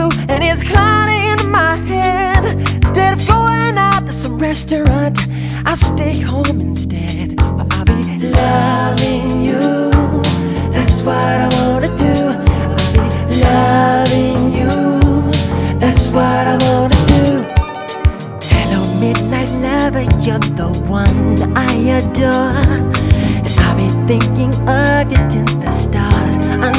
you, and it's clouding in my head. Instead of going out to some restaurant, I'll stay home instead. Well, I'll be loving you, that's what I wanna do. I'll be loving you, that's what I wanna do. Hello, midnight lover, you're the one I adore. And I'll be thinking of you till the stars